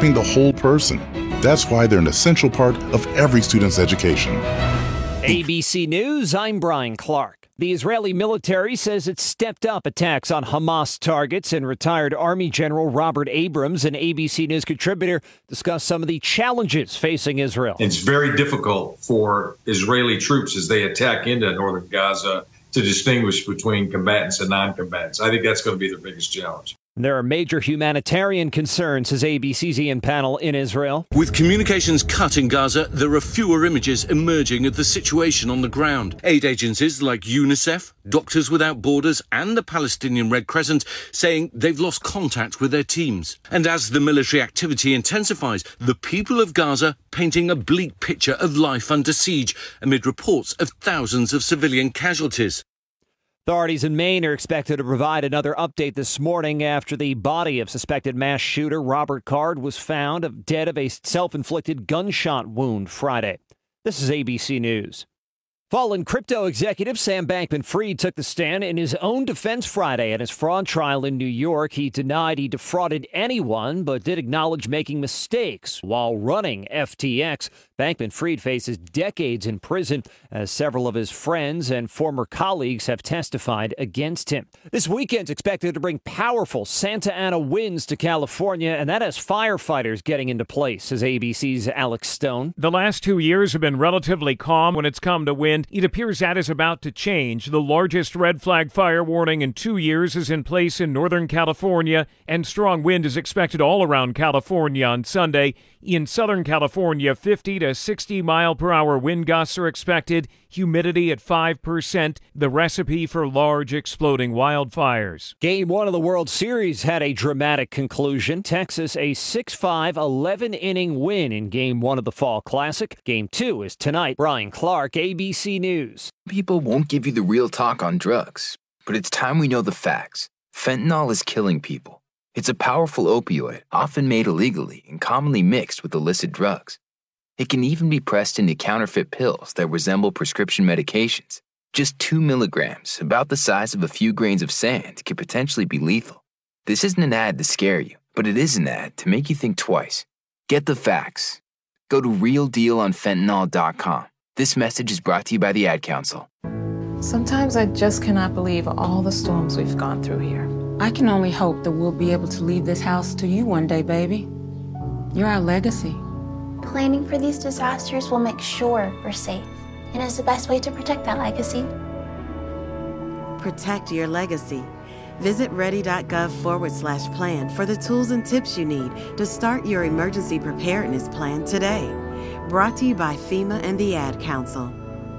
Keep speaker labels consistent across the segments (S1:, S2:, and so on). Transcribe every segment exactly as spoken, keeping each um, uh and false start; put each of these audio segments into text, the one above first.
S1: developing the whole person. That's why they're an essential part of every student's education.
S2: A B C News, I'm Brian Clark. The Israeli military says it stepped up attacks on Hamas targets, and retired Army General Robert Abrams, an A B C News contributor, discussed some of the challenges facing Israel.
S3: It's very difficult for Israeli troops as they attack into northern Gaza to distinguish between combatants and non-combatants. I think that's going to be their biggest challenge.
S2: There are major humanitarian concerns, says A B C's Ian Pannell in Israel.
S4: With communications cut in Gaza, there are fewer images emerging of the situation on the ground. Aid agencies like UNICEF, Doctors Without Borders and the Palestinian Red Crescent saying they've lost contact with their teams. And as the military activity intensifies, the people of Gaza painting a bleak picture of life under siege amid reports of thousands of civilian casualties.
S2: Authorities in Maine are expected to provide another update this morning after the body of suspected mass shooter Robert Card was found dead of a self-inflicted gunshot wound Friday. This is A B C News. Fallen crypto executive Sam Bankman-Fried took the stand in his own defense Friday at his fraud trial in New York. He denied he defrauded anyone, but did acknowledge making mistakes while running F T X. Bankman-Fried faces decades in prison, as several of his friends and former colleagues have testified against him. This weekend's expected to bring powerful Santa Ana winds to California, and that has firefighters getting into place, says A B C's Alex Stone.
S5: The last two years have been relatively calm when it's come to wind. It appears that is about to change. The largest red flag fire warning in two years is in place in Northern California, and strong wind is expected all around California on Sunday. In Southern California, fifty to sixty mile per hour wind gusts are expected, humidity at five percent, the recipe for large exploding wildfires.
S2: Game one of the World Series had a dramatic conclusion. Texas a six five, eleven inning win in Game one of the Fall Classic. Game two is tonight. Brian Clark, A B C News.
S6: People won't give you the real talk on drugs, but it's time we know the facts. Fentanyl is killing people. It's a powerful opioid, often made illegally and commonly mixed with illicit drugs. It can even be pressed into counterfeit pills that resemble prescription medications. Just two milligrams, about the size of a few grains of sand, could potentially be lethal. This isn't an ad to scare you, but it is an ad to make you think twice. Get the facts. Go to real deal on fentanyl dot com. This message is brought to you by the Ad Council.
S7: Sometimes I just cannot believe all the storms we've gone through here.
S8: I can only hope that we'll be able to leave this house to you one day, baby. You're our legacy.
S9: Planning for these disasters will make sure we're safe, and is the best way to protect that legacy.
S10: Protect your legacy. Visit ready.gov forward slash plan for the tools and tips you need to start your emergency preparedness plan today. Brought to you by FEMA and the Ad Council.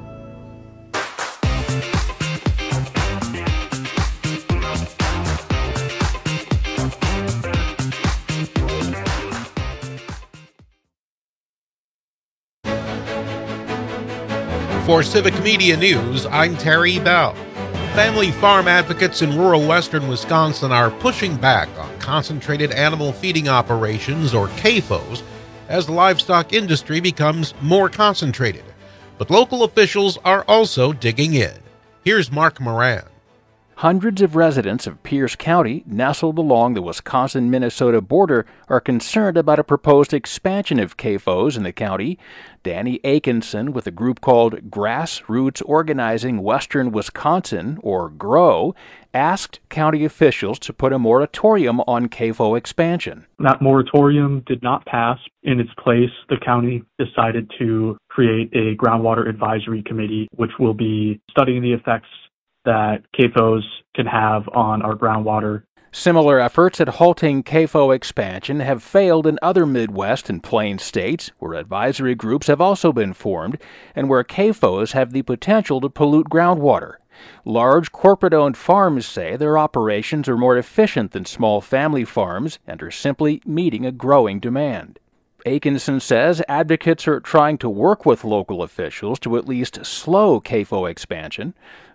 S11: For Civic Media News, I'm Terry Bell. Family farm advocates in rural western Wisconsin are pushing back on concentrated animal feeding operations, or C A F Os, as the livestock industry becomes more concentrated. But local officials are also digging in. Here's Mark Moran.
S12: Hundreds of residents of Pierce County, nestled along the Wisconsin-Minnesota border, are concerned about a proposed expansion of C A F Os in the county. Danny Akinson, with a group called Grassroots Organizing Western Wisconsin, or GROW, asked county officials to put a moratorium on C A F O expansion.
S13: That moratorium did not pass. In its place, the county decided to create a groundwater advisory committee, which will be studying the effects that C A F Os can have on our groundwater.
S12: Similar efforts at halting C A F O expansion have failed in other Midwest and Plains states, where advisory groups have also been formed and where C A F Os have the potential to pollute groundwater. Large corporate-owned farms say their operations are more efficient than small family farms and are simply meeting a growing demand. Akinson says advocates are trying to work with local officials to at least slow C A F O expansion.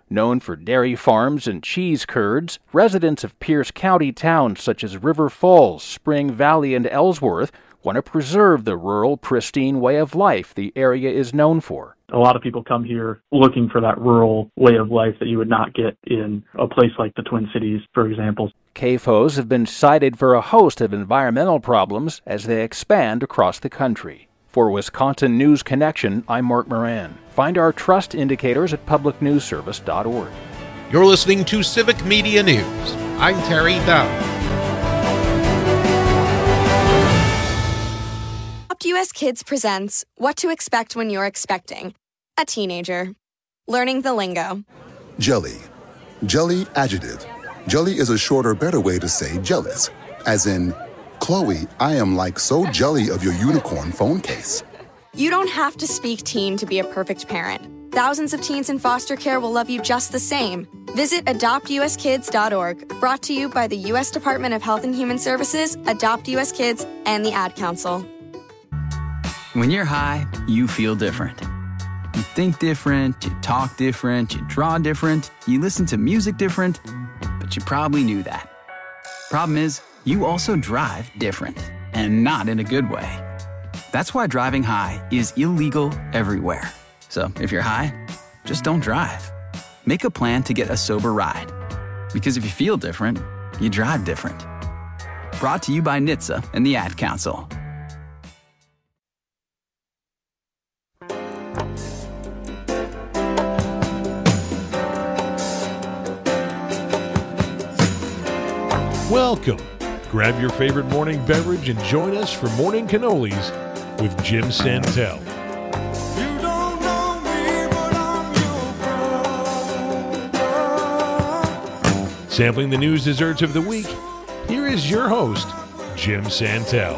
S12: Known for dairy farms and cheese curds, residents of Pierce County towns such as River Falls, Spring Valley, and Ellsworth want to preserve the rural, pristine way of life the area is known for.
S13: A lot of people come here looking for that rural way of life that you would not get in a place like the Twin Cities, for example.
S12: C A F Os have been cited for a host of environmental problems as they expand across the country. For Wisconsin News Connection, I'm Mark Moran. Find our trust indicators at public news service dot org.
S11: You're listening to Civic Media News. I'm Terry Bell.
S14: U S Kids presents What to Expect When You're Expecting a Teenager. Learning the lingo.
S15: Jelly. Jelly adjective. Jelly is a shorter, better way to say jealous. As in, Chloe, I am like so jelly of your unicorn phone case.
S14: You don't have to speak teen to be a perfect parent. Thousands of teens in foster care will love you just the same. Visit adopt u s kids dot org, brought to you by the U S Department of Health and Human Services, Adopt U S Kids, and the Ad Council.
S16: When you're high, you feel different. You think different, you talk different, you draw different, you listen to music different, but you probably knew that. Problem is, you also drive different, and not in a good way. That's why driving high is illegal everywhere. So if you're high, just don't drive. Make a plan to get a sober ride. Because if you feel different, you drive different. Brought to you by N H T S A and the Ad Council.
S17: Welcome. Grab your favorite morning beverage and join us for Morning Cannolis with Jim Santel.
S18: You don't know me, but I'm your brother.
S17: Sampling the news desserts of the week, here is your host, Jim Santel.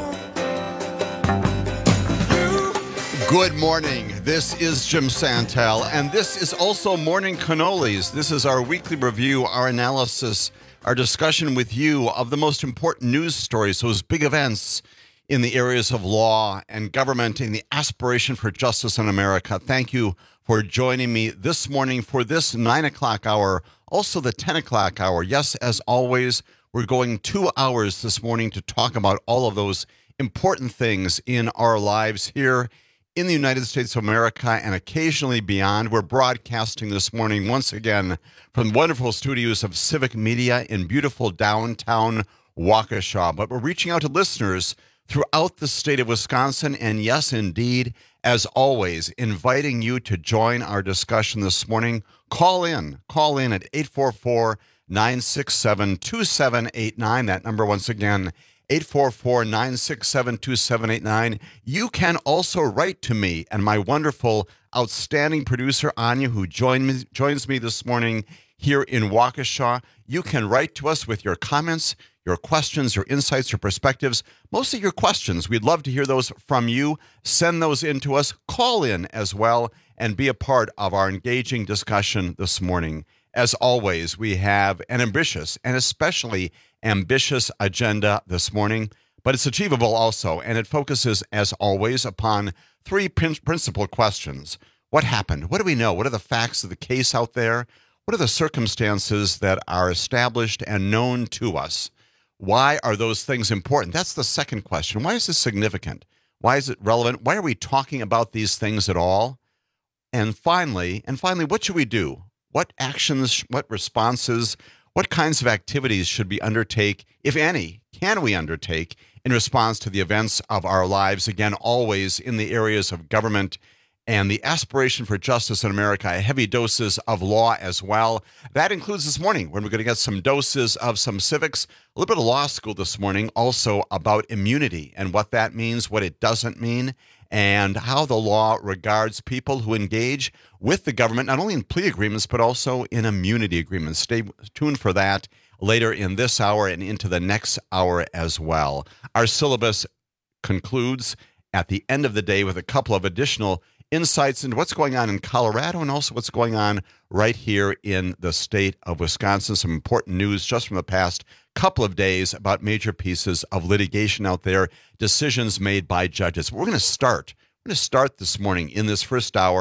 S19: Good morning. This is Jim Santel, and this is also Morning Cannolis. This is our weekly review, our analysis, our discussion with you of the most important news stories, those big events in the areas of law and government and the aspiration for justice in America. Thank you for joining me this morning for this nine o'clock hour, also the ten o'clock hour. Yes, as always, we're going two hours this morning to talk about all of those important things in our lives here in the United States of America and occasionally beyond. We're broadcasting this morning once again from wonderful studios of Civic Media in beautiful downtown Waukesha. But we're reaching out to listeners throughout the state of Wisconsin, and yes, indeed, as always, inviting you to join our discussion this morning. Call in. Call in at eight four four, nine six seven, two seven eight nine. That number once again, eight four four, nine six seven, two seven eight nine. You can also write to me and my wonderful, outstanding producer, Anya, who join me, joins me this morning here in Waukesha. You can write to us with your comments, your questions, your insights, your perspectives, mostly your questions. We'd love to hear those from you. Send those in to us. Call in as well and be a part of our engaging discussion this morning. As always, we have an ambitious and especially ambitious agenda this morning, but it's achievable also, and it focuses, as always, upon three prin- principal questions. What happened? What do we know? What are the facts of the case out there? What are the circumstances that are established and known to us? Why are those things important? That's the second question. Why is this significant? Why is it relevant? Why are we talking about these things at all? And finally, and finally, what should we do? What actions, what responses, what kinds of activities should we undertake, if any, can we undertake in response to the events of our lives? Again, always in the areas of government and the aspiration for justice in America, heavy doses of law as well. That includes this morning when we're going to get some doses of some civics, a little bit of law school this morning, also about immunity and what that means, what it doesn't mean, and how the law regards people who engage with the government, not only in plea agreements, but also in immunity agreements. Stay tuned for that later in this hour and into the next hour as well. Our syllabus concludes at the end of the day with a couple of additional insights into what's going on in Colorado and also what's going on right here in the state of Wisconsin. Some important news just from the past couple of days about major pieces of litigation out there, decisions made by judges. We're going to start. We're going to start this morning in this first hour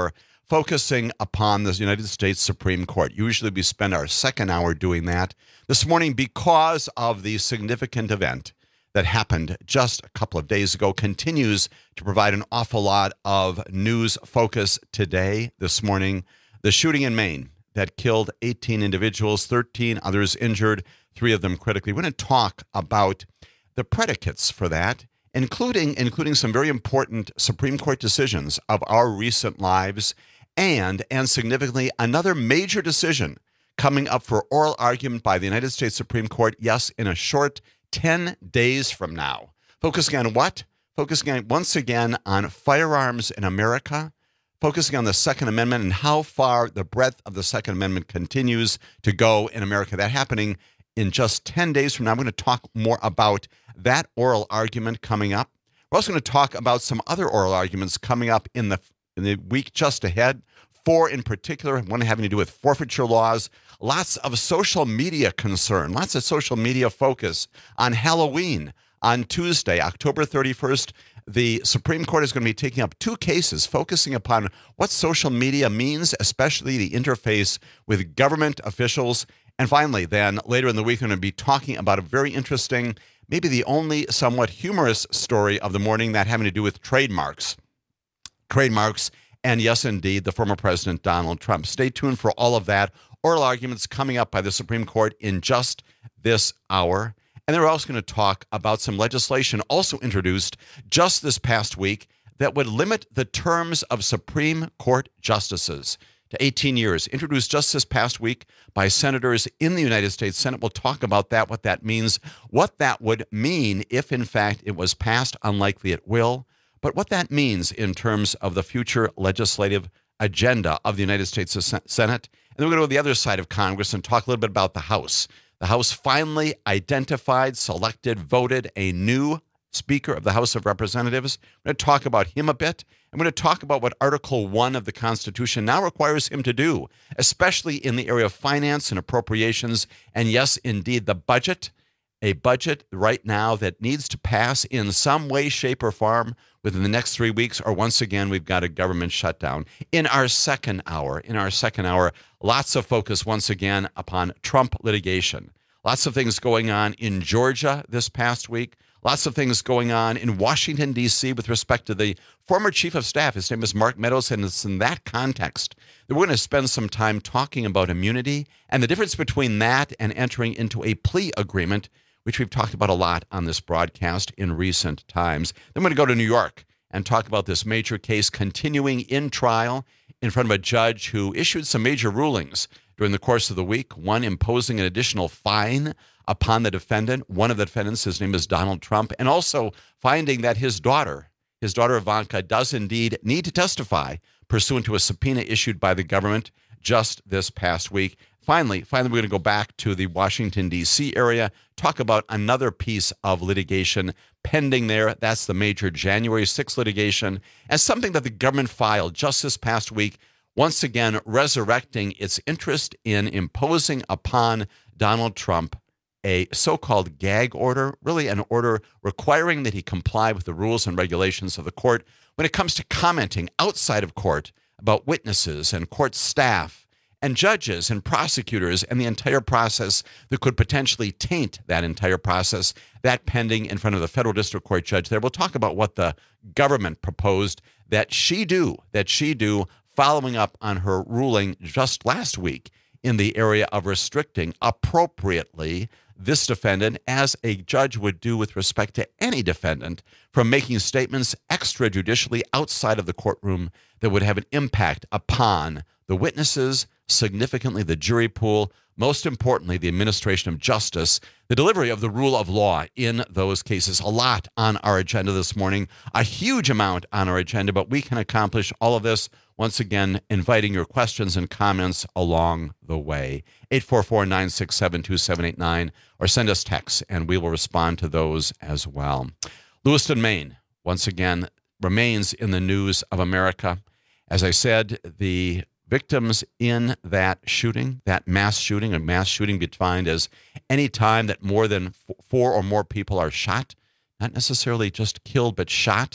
S19: focusing upon the United States Supreme Court. Usually we spend our second hour doing that. This morning, because of the significant event that happened just a couple of days ago, continues to provide an awful lot of news focus today, this morning. The shooting in Maine that killed eighteen individuals, thirteen others injured, three of them critically. We're going to talk about the predicates for that, including including some very important Supreme Court decisions of our recent lives, and, and significantly, another major decision coming up for oral argument by the United States Supreme Court, yes, in a short ten days from now. Focusing on what? Focusing on, once again, on firearms in America, focusing on the Second Amendment and how far the breadth of the Second Amendment continues to go in America. That happening in just ten days from now. I'm going to talk more about that oral argument coming up. We're also going to talk about some other oral arguments coming up in the, in the week just ahead. Four in particular, one having to do with forfeiture laws, lots of social media concern, lots of social media focus on Halloween. On Tuesday, October thirty-first, the Supreme Court is going to be taking up two cases focusing upon what social media means, especially the interface with government officials. And finally, then, later in the week, we're going to be talking about a very interesting, maybe the only somewhat humorous story of the morning, that having to do with trademarks. Trademarks, and yes, indeed, the former President Donald Trump. Stay tuned for all of that. Oral arguments coming up by the Supreme Court in just this hour. And then we're also going to talk about some legislation also introduced just this past week that would limit the terms of Supreme Court justices to eighteen years, introduced just this past week by senators in the United States Senate. We'll talk about that, what that means, what that would mean if, in fact, it was passed. Unlikely it will, but what that means in terms of the future legislative agenda of the United States Senate. And then we're going to go to the other side of Congress and talk a little bit about the House. The House finally identified, selected, voted a new Speaker of the House of Representatives. We're going to talk about him a bit. I'm going to talk about what Article one of the Constitution now requires him to do, especially in the area of finance and appropriations, and yes, indeed, the budget, a budget right now that needs to pass in some way, shape, or form within the next three weeks, or once again, we've got a government shutdown. In our second hour, in our second hour, lots of focus once again upon Trump litigation. Lots of things going on in Georgia this past week. Lots of things going on in Washington, D C with respect to the former chief of staff. His name is Mark Meadows, and it's in that context that we're going to spend some time talking about immunity and the difference between that and entering into a plea agreement, which we've talked about a lot on this broadcast in recent times. Then we're going to go to New York and talk about this major case continuing in trial in front of a judge who issued some major rulings during the course of the week, one imposing an additional fine upon the defendant. One of the defendants, his name is Donald Trump, and also finding that his daughter, his daughter Ivanka, does indeed need to testify pursuant to a subpoena issued by the government just this past week. Finally, finally, we're going to go back to the Washington, D C area, talk about another piece of litigation pending there. That's the major January sixth litigation, and something that the government filed just this past week, once again resurrecting its interest in imposing upon Donald Trump a so-called gag order, really an order requiring that he comply with the rules and regulations of the court when it comes to commenting outside of court about witnesses and court staff and judges and prosecutors and the entire process that could potentially taint that entire process, that pending in front of the federal district court judge there. We'll talk about what the government proposed that she do, that she do following up on her ruling just last week in the area of restricting appropriately this defendant, as a judge would do with respect to any defendant, from making statements extrajudicially outside of the courtroom that would have an impact upon the witnesses, significantly the jury pool, most importantly, the administration of justice, the delivery of the rule of law in those cases. A lot on our agenda this morning, a huge amount on our agenda, but we can accomplish all of this, once again, inviting your questions and comments along the way. eight four four, nine six seven, two seven eight nine, or send us texts, and we will respond to those as well. Lewiston, Maine, once again, remains in the news of America. As I said, the victims in that shooting, that mass shooting, a mass shooting defined as any time that more than four or more people are shot, not necessarily just killed, but shot.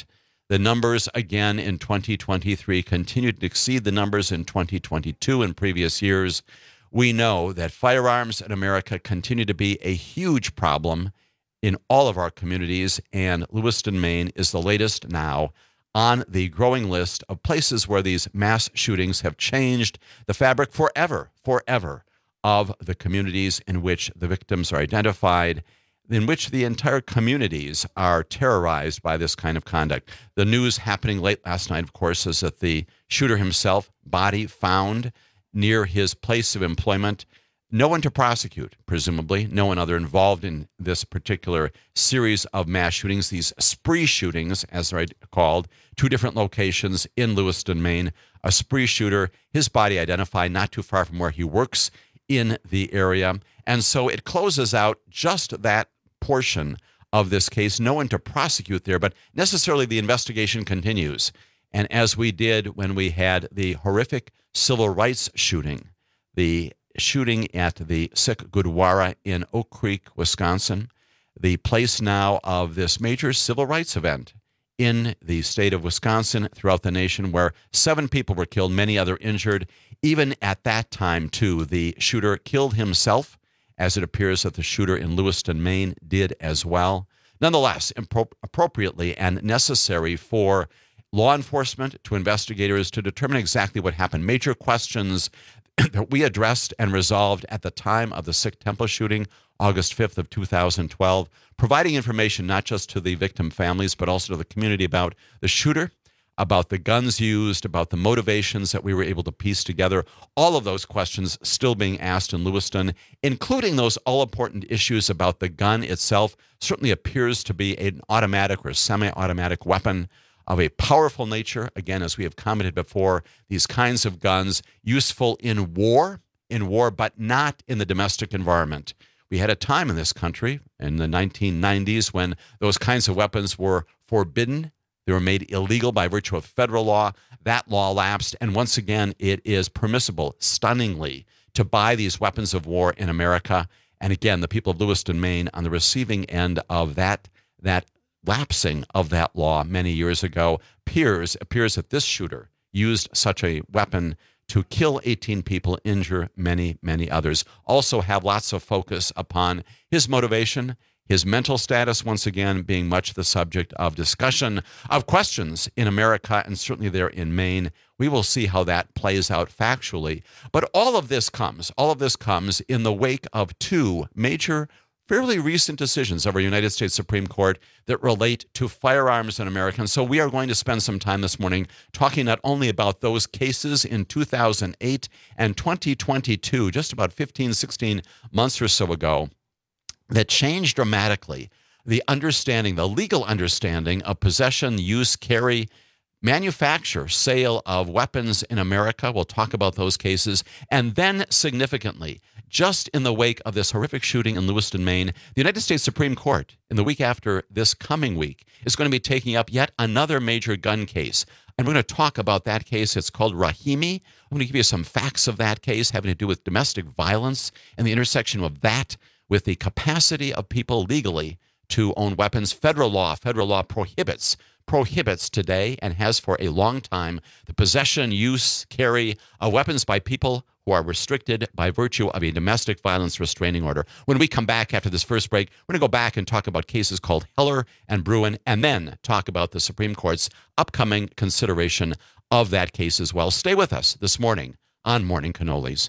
S19: The numbers again in twenty twenty-three continued to exceed the numbers in twenty twenty-two and previous years. We know that firearms in America continue to be a huge problem in all of our communities, and Lewiston, Maine is the latest now on the growing list of places where these mass shootings have changed the fabric forever, forever of the communities in which the victims are identified, in which the entire communities are terrorized by this kind of conduct. The news happening late last night, of course, is that the shooter himself, body found near his place of employment. No one to prosecute, presumably. No one other involved in this particular series of mass shootings, these spree shootings, as they're called, two different locations in Lewiston, Maine. A spree shooter, his body identified not too far from where he works in the area. And so it closes out just that portion of this case. No one to prosecute there, but necessarily the investigation continues. And as we did when we had the horrific civil rights shooting, the shooting at the Sikh Gurdwara in Oak Creek, Wisconsin, the place now of this major civil rights event in the state of Wisconsin, throughout the nation, where seven people were killed, many other injured. Even at that time, too, the shooter killed himself, as it appears that the shooter in Lewiston, Maine did as well. Nonetheless, impro- appropriately and necessary for law enforcement to investigators to determine exactly what happened. Major questions that we addressed and resolved at the time of the Sikh temple shooting, August fifth of two thousand twelve, providing information not just to the victim families, but also to the community about the shooter, about the guns used, about the motivations that we were able to piece together. All of those questions still being asked in Lewiston, including those all-important issues about the gun itself. Certainly appears to be an automatic or semi-automatic weapon of a powerful nature. Again, as we have commented before, these kinds of guns useful in war, in war, but not in the domestic environment. We had a time in this country in the nineteen nineties when those kinds of weapons were forbidden. They were made illegal by virtue of federal law. That law lapsed, and once again, it is permissible, stunningly, to buy these weapons of war in America. And again, the people of Lewiston, Maine, on the receiving end of that, that lapsing of that law many years ago, appears, appears that this shooter used such a weapon to kill eighteen people, injure many, many others. Also have lots of focus upon his motivation, his mental status, once again, being much the subject of discussion, of questions in America, and certainly there in Maine. We will see how that plays out factually. But all of this comes, all of this comes in the wake of two major fairly recent decisions of our United States Supreme Court that relate to firearms in America. And so we are going to spend some time this morning talking not only about those cases in two thousand eight and twenty twenty-two, just about fifteen, sixteen months or so ago, that changed dramatically the understanding, the legal understanding of possession, use, carry, manufacture, sale of weapons in America. We'll talk about those cases. And then significantly, just in the wake of this horrific shooting in Lewiston, Maine, the United States Supreme Court, in the week after this coming week, is going to be taking up yet another major gun case. And we're going to talk about that case. It's called Rahimi. I'm going to give you some facts of that case having to do with domestic violence and the intersection of that with the capacity of people legally to own weapons. Federal law, federal law prohibits prohibits today and has for a long time the possession, use, carry of weapons by people who are restricted by virtue of a domestic violence restraining order. When we come back after this first break, we're going to go back and talk about cases called Heller and Bruin, and then talk about the Supreme Court's upcoming consideration of that case as well. Stay with us this morning on Morning Cannolis.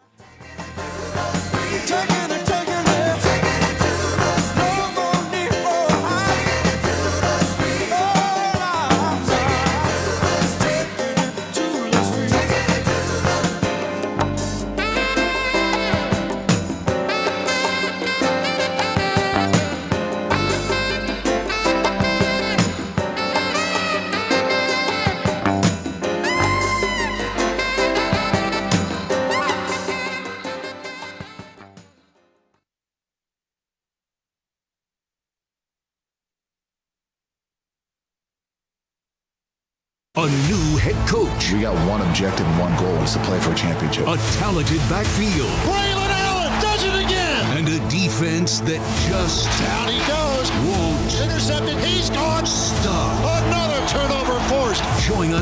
S20: A new head coach.
S21: We got one objective and one goal, is to play for a championship.
S20: A talented backfield.
S18: Braylon Allen does it again.
S20: And a defense that just
S18: down he goes.
S20: Won't
S18: intercepted. He's gone.
S20: Stop.
S18: Another turnover.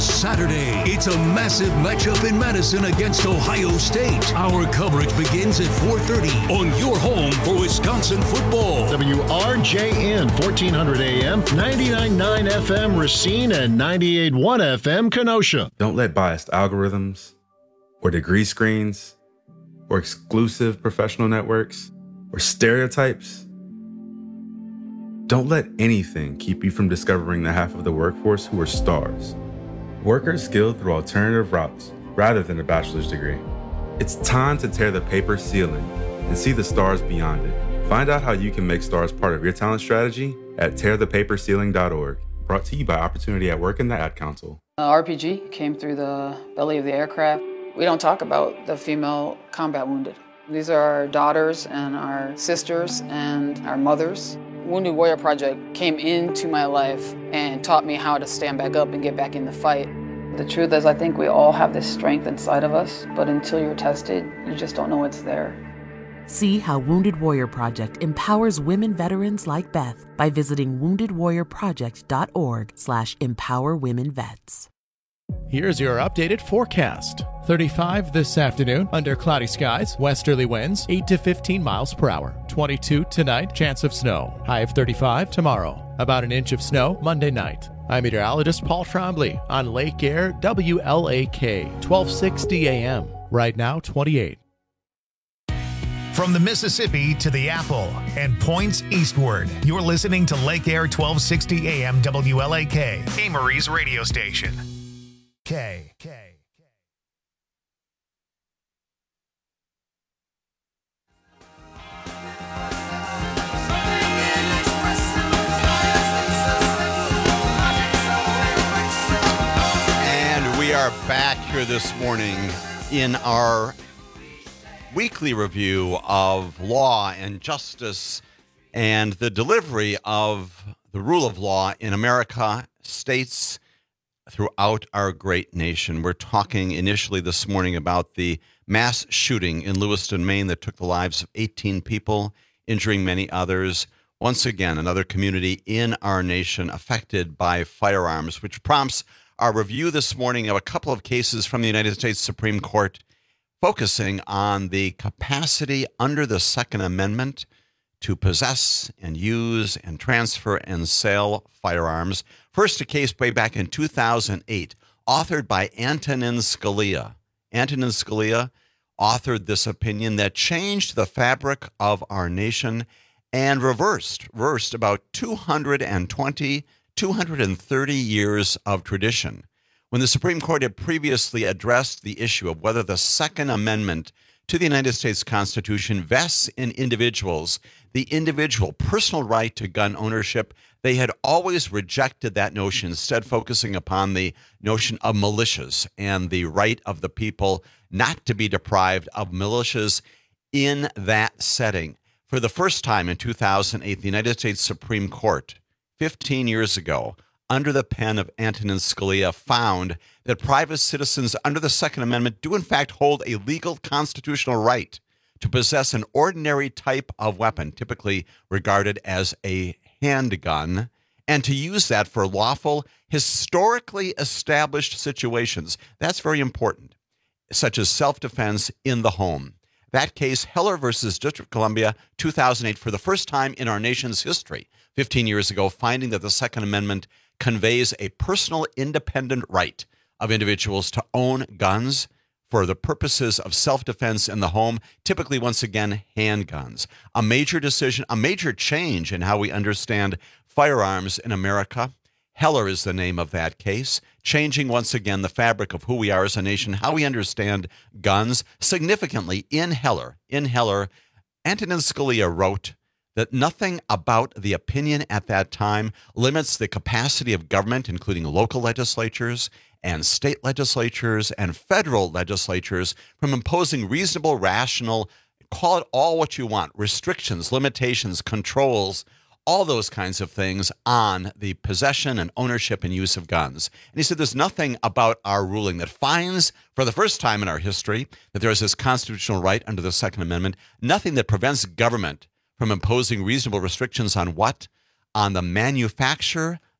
S20: Saturday. It's a massive matchup in Madison against Ohio State. Our coverage begins at four thirty on your home for Wisconsin football.
S1: W R J N, fourteen hundred A M, ninety-nine point nine F M Racine, and ninety-eight point one F M Kenosha.
S22: Don't let biased algorithms or degree screens or exclusive professional networks or stereotypes, don't let anything keep you from discovering the half of the workforce who are stars. Workers skilled through alternative routes rather than a bachelor's degree. It's time to tear the paper ceiling and see the stars beyond it. Find out how you can make stars part of your talent strategy at tear the paper ceiling dot org. Brought to you by Opportunity at Work and the Ad Council.
S23: Uh, R P G came through the belly of the aircraft. We don't talk about the female combat wounded. These are our daughters and our sisters and our mothers. Wounded Warrior Project came into my life and taught me how to stand back up and get back in the fight. The truth is, I think we all have this strength inside of us, but until you're tested, you just don't know it's there.
S24: See how Wounded Warrior Project empowers women veterans like Beth by visiting wounded warrior project dot org slash empower women vets.
S25: Here's your updated forecast. thirty-five this afternoon, under cloudy skies, westerly winds, eight to fifteen miles per hour. twenty-two tonight, chance of snow. High of thirty-five tomorrow. About an inch of snow Monday night. I'm meteorologist Paul Trombley on Lake Air W L A K, twelve sixty A M. Right now, twenty-eight.
S26: From the Mississippi to the Apple and points eastward, you're listening to Lake Air twelve sixty A M W L A K, Amory's radio station. K. K.
S19: And we are back here this morning in our weekly review of law and justice and the delivery of the rule of law in America, states throughout our great nation. We're talking initially this morning about the mass shooting in Lewiston, Maine that took the lives of eighteen people, injuring many others. Once again, another community in our nation affected by firearms, which prompts our review this morning of a couple of cases from the United States Supreme Court focusing on the capacity under the Second Amendment to possess and use and transfer and sell firearms. First, a case way back in two thousand eight, authored by Antonin Scalia. Antonin Scalia authored this opinion that changed the fabric of our nation and reversed, reversed about two hundred twenty, two hundred thirty years of tradition. When the Supreme Court had previously addressed the issue of whether the Second Amendment to the United States Constitution vests in individuals the individual personal right to gun ownership, they had always rejected that notion, instead focusing upon the notion of militias and the right of the people not to be deprived of militias in that setting. For the first time in two thousand eight, the United States Supreme Court, fifteen years ago, under the pen of Antonin Scalia, found that private citizens under the Second Amendment do in fact hold a legal constitutional right to possess an ordinary type of weapon, typically regarded as a handgun, and to use that for lawful, historically established situations. That's very important, such as self-defense in the home. That case, Heller versus District of Columbia, two thousand eight, for the first time in our nation's history, fifteen years ago, finding that the Second Amendment conveys a personal independent right of individuals to own guns for the purposes of self-defense in the home, typically, once again, handguns. A major decision, a major change in how we understand firearms in America. Heller is the name of that case, changing once again the fabric of who we are as a nation, how we understand guns. Significantly, in Heller, in Heller, Antonin Scalia wrote that nothing about the opinion at that time limits the capacity of government, including local legislatures and state legislatures and federal legislatures, from imposing reasonable, rational, call it all what you want, restrictions, limitations, controls, all those kinds of things on the possession and ownership and use of guns. And he said there's nothing about our ruling that finds, for the first time in our history, that there is this constitutional right under the Second Amendment, nothing that prevents government from imposing reasonable restrictions on what? On the manufacture,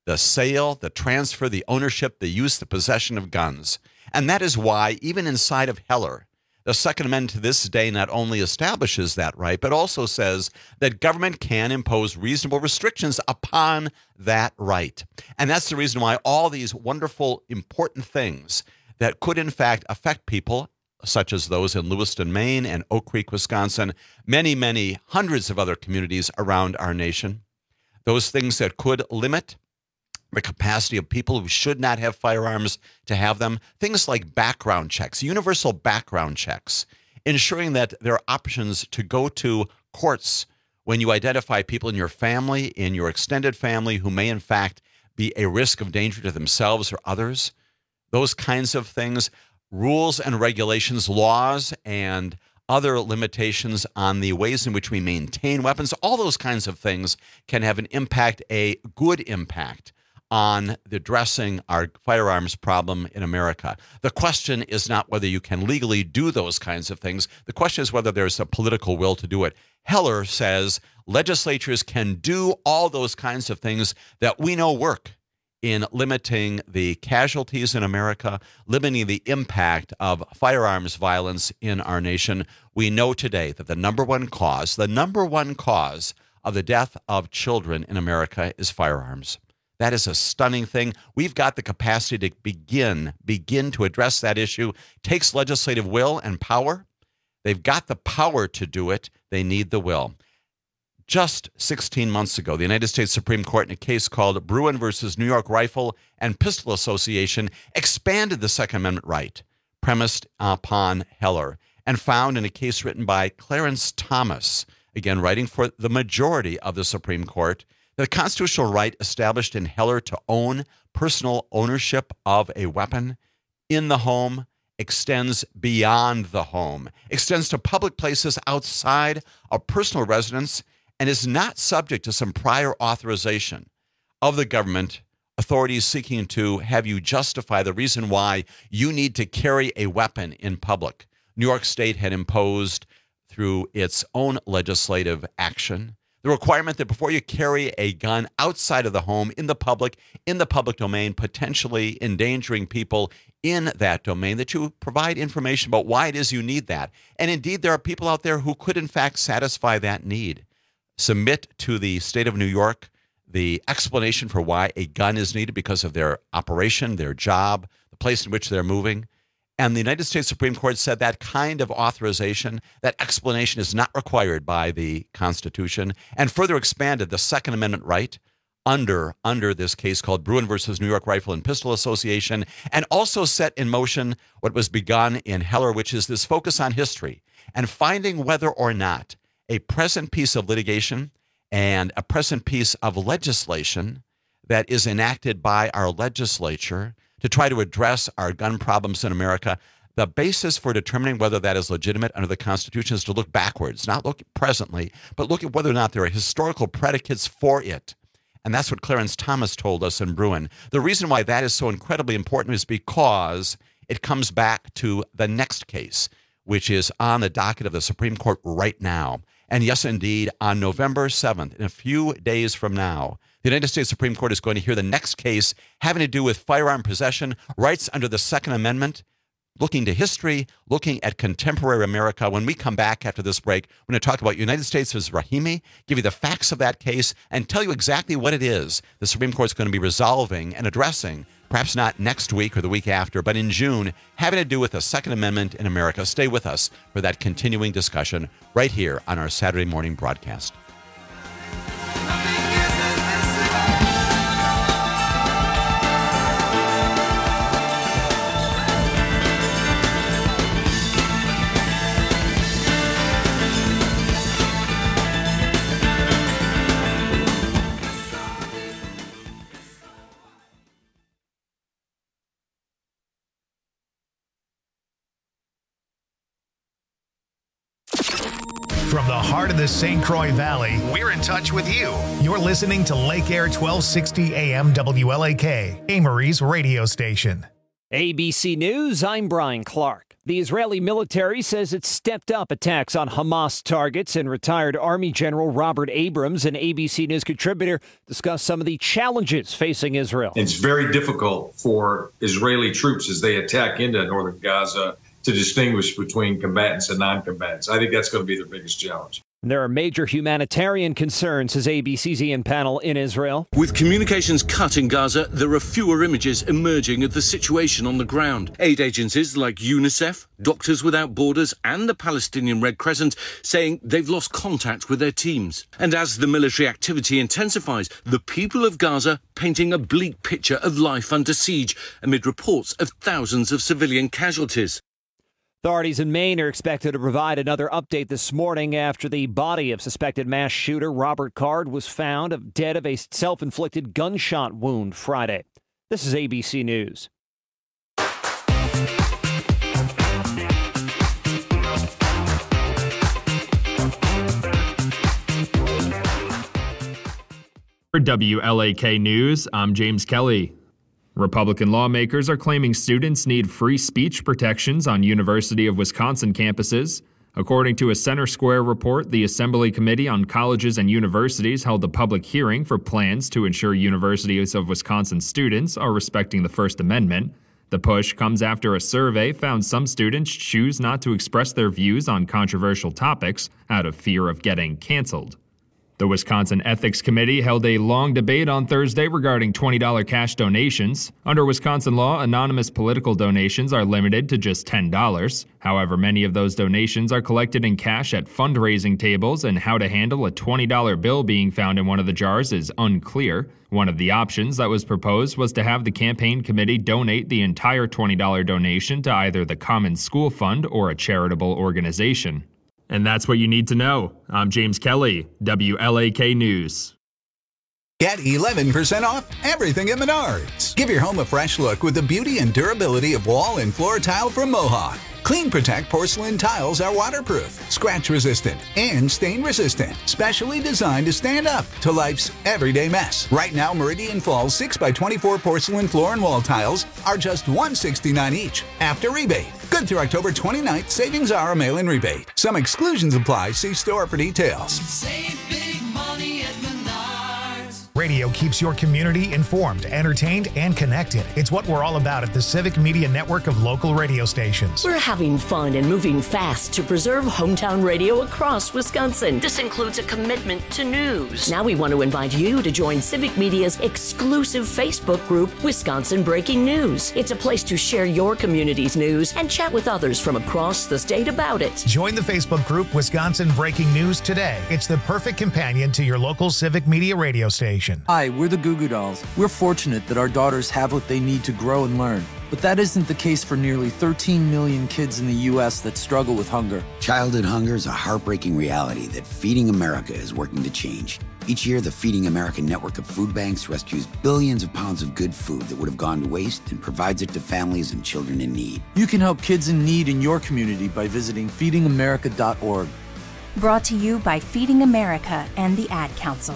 S19: the sale, the transfer, the ownership, the use, the possession of guns. And that is why, even inside of Heller, the Second Amendment to this day not only establishes that right, but also says that government can impose reasonable restrictions upon that right. And that's the reason why all these wonderful, important things that could, in fact, affect people, such as those in Lewiston, Maine, and Oak Creek, Wisconsin, many, many hundreds of other communities around our nation, those things that could limit the capacity of people who should not have firearms to have them, things like background checks, universal background checks, ensuring that there are options to go to courts when you identify people in your family, in your extended family, who may in fact be a risk of danger to themselves or others, those kinds of things, rules and regulations, laws and other limitations on the ways in which we maintain weapons, all those kinds of things can have an impact, a good impact, on addressing our firearms problem in America. The question is not whether you can legally do those kinds of things. The question is whether there's a political will to do it. Heller says legislatures can do all those kinds of things that we know work in limiting the casualties in America, limiting the impact of firearms violence in our nation. We know today that the number one cause, the number one cause of the death of children in America is firearms. That is a stunning thing. We've got the capacity to begin, begin to address that issue. Takes legislative will and power. They've got the power to do it. They need the will. Just sixteen months ago, the United States Supreme Court, in a case called Bruen versus New York Rifle and Pistol Association, expanded the Second Amendment right, premised upon Heller, and found in a case written by Clarence Thomas, again writing for the majority of the Supreme Court, the constitutional right established in Heller to own personal ownership of a weapon in the home extends beyond the home, extends to public places outside of personal residence, and is not subject to some prior authorization of the government authorities seeking to have you justify the reason why you need to carry a weapon in public. New York State had imposed, through its own legislative action, the requirement that before you carry a gun outside of the home, in the public, in the public domain, potentially endangering people in that domain, that you provide information about why it is you need that. And indeed, there are people out there who could, in fact, satisfy that need. Submit to the state of New York the explanation for why a gun is needed because of their operation, their job, the place in which they're moving. And the United States Supreme Court said that kind of authorization, that explanation is not required by the Constitution, and further expanded the Second Amendment right under, under this case called Bruen versus New York Rifle and Pistol Association, and also set in motion what was begun in Heller, which is this focus on history and finding whether or not a present piece of litigation and a present piece of legislation that is enacted by our legislature to try to address our gun problems in America, the basis for determining whether that is legitimate under the Constitution is to look backwards, not look presently, but look at whether or not there are historical predicates for it. And that's what Clarence Thomas told us in Bruen. The reason why that is so incredibly important is because it comes back to the next case, which is on the docket of the Supreme Court right now. And yes, indeed, on November seventh, in a few days from now, the United States Supreme Court is going to hear the next case having to do with firearm possession, rights under the Second Amendment, looking to history, looking at contemporary America. When we come back after this break, we're going to talk about United States versus Rahimi, give you the facts of that case, and tell you exactly what it is the Supreme Court is going to be resolving and addressing, perhaps not next week or the week after, but in June, having to do with the Second Amendment in America. Stay with us for that continuing discussion right here on our Saturday morning broadcast.
S26: From the heart of the Saint Croix Valley, we're in touch with you. You're listening to Lake Air twelve sixty A M W L A K, Amory's radio station.
S2: A B C News, I'm Brian Clark. The Israeli military says it stepped up attacks on Hamas targets, and retired Army General Robert Abrams, an A B C News contributor, discussed some of the challenges facing Israel.
S3: It's very difficult for Israeli troops as they attack into northern Gaza to distinguish between combatants and non-combatants. I think that's going to be their biggest challenge.
S2: There are major humanitarian concerns, says A B C's Ian Pannell in Israel.
S4: With communications cut in Gaza, there are fewer images emerging of the situation on the ground. Aid agencies like UNICEF, Doctors Without Borders and the Palestinian Red Crescent saying they've lost contact with their teams. And as the military activity intensifies, the people of Gaza painting a bleak picture of life under siege amid reports of thousands of civilian casualties.
S2: Authorities in Maine are expected to provide another update this morning after the body of suspected mass shooter Robert Card was found dead of a self-inflicted gunshot wound Friday. This is A B C News.
S5: For W L A K News, I'm James Kelly. Republican lawmakers are claiming students need free speech protections on University of Wisconsin campuses. According to a Center Square report, the Assembly Committee on Colleges and Universities held a public hearing for plans to ensure Universities of Wisconsin students are respecting the First Amendment. The push comes after a survey found some students choose not to express their views on controversial topics out of fear of getting canceled. The Wisconsin Ethics Committee held a long debate on Thursday regarding twenty dollars cash donations. Under Wisconsin law, anonymous political donations are limited to just ten dollars. However, many of those donations are collected in cash at fundraising tables, and how to handle a twenty dollars bill being found in one of the jars is unclear. One of the options that was proposed was to have the campaign committee donate the entire twenty dollars donation to either the Common School Fund or a charitable organization. And that's what you need to know. I'm James Kelly, W L A K News.
S6: Get eleven percent off everything at Menards. Give your home a fresh look with the beauty and durability of wall and floor tile from Mohawk. Clean Protect porcelain tiles are waterproof, scratch resistant, and stain resistant. Specially designed to stand up to life's everyday mess. Right now, Meridian Falls six by twenty-four porcelain floor and wall tiles are just one hundred sixty-nine dollars each after rebate. Good through October twenty-ninth. Savings are a mail-in rebate. Some exclusions apply. See store for details.
S18: Save big money at Menards.
S26: Radio keeps your community informed, entertained, and connected. It's what we're all about at the Civic Media Network of local radio stations.
S7: We're having fun and moving fast to preserve hometown radio across Wisconsin. This includes a commitment to news. Now we want to invite you to join Civic Media's exclusive Facebook group, Wisconsin Breaking News. It's a place to share your community's news and chat with others from across the state about it.
S26: Join the Facebook group Wisconsin Breaking News today. It's the perfect companion to your local Civic Media radio station.
S27: Hi, we're the Goo Goo Dolls. We're fortunate that our daughters have what they need to grow and learn. But that isn't the case for nearly thirteen million kids in the U S that struggle with hunger.
S28: Childhood hunger is a heartbreaking reality that Feeding America is working to change. Each year, the Feeding America network of food banks rescues billions of pounds of good food that would have gone to waste and provides it to families and children in need.
S27: You can help kids in need in your community by visiting feeding america dot org.
S29: Brought to you by Feeding America and the Ad Council.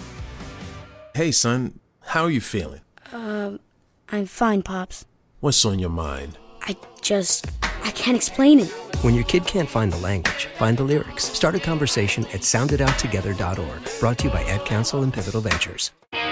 S30: Hey, son, how are you feeling?
S31: Um, I'm fine, Pops.
S30: What's on your mind?
S31: I just, I can't explain it.
S32: When your kid can't find the language, find the lyrics. Start a conversation at sound it out together dot org. Brought to you by Ad Council and Pivotal Ventures.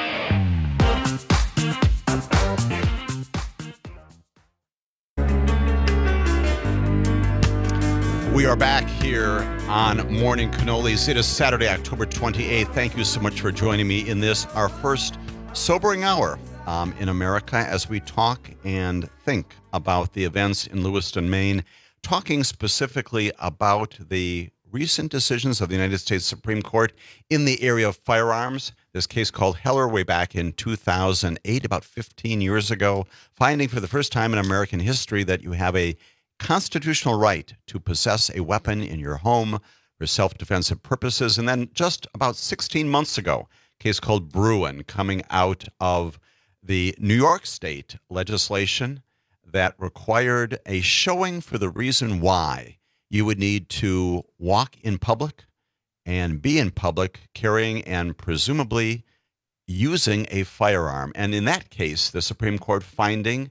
S19: We are back here on Morning Cannolis. It is Saturday, October twenty-eighth. Thank you so much for joining me in this, our first sobering hour um, in America as we talk and think about the events in Lewiston, Maine, talking specifically about the recent decisions of the United States Supreme Court in the area of firearms. This case called Heller way back in two thousand eight, about fifteen years ago, finding for the first time in American history that you have a constitutional right to possess a weapon in your home for self-defensive purposes. And then just about sixteen months ago, a case called Bruen coming out of the New York State legislation that required a showing for the reason why you would need to walk in public and be in public carrying and presumably using a firearm. And in that case, the Supreme Court finding